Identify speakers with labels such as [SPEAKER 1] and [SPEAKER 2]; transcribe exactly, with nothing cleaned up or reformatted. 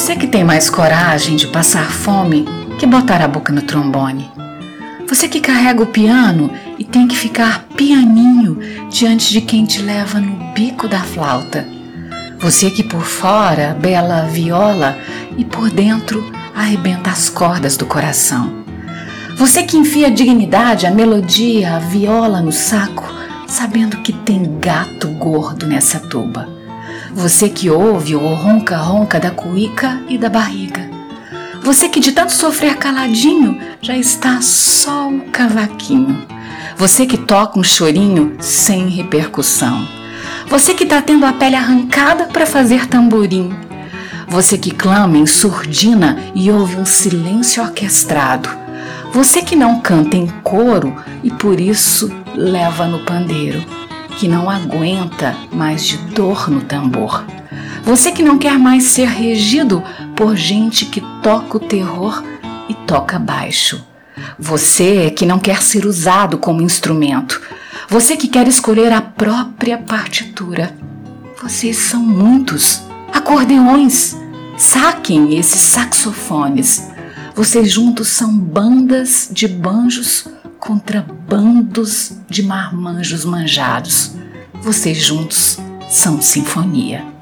[SPEAKER 1] Você que tem mais coragem de passar fome que botar a boca no trombone. Você que carrega o piano e tem que ficar pianinho diante de quem te leva no bico da flauta. Você que por fora bela viola e por dentro arrebenta as cordas do coração. Você que enfia a dignidade, a melodia, a viola no saco, sabendo que tem gato gordo nessa tuba. Você que ouve o ronca-ronca da cuíca e da barriga. Você que de tanto sofrer caladinho já está só o cavaquinho. Você que toca um chorinho sem repercussão. Você que está tendo a pele arrancada para fazer tamborim. Você que clama em surdina e ouve um silêncio orquestrado. Você que não canta em coro e por isso leva no pandeiro, que não aguenta mais de dor no tambor. Você que não quer mais ser regido por gente que toca o terror e toca baixo. Você que não quer ser usado como instrumento. Você que quer escolher a própria partitura. Vocês são muitos. Acordeões. Saquem esses saxofones. Vocês juntos são bandas de banjos contra bandos de marmanjos manjados. Vocês juntos são sinfonia.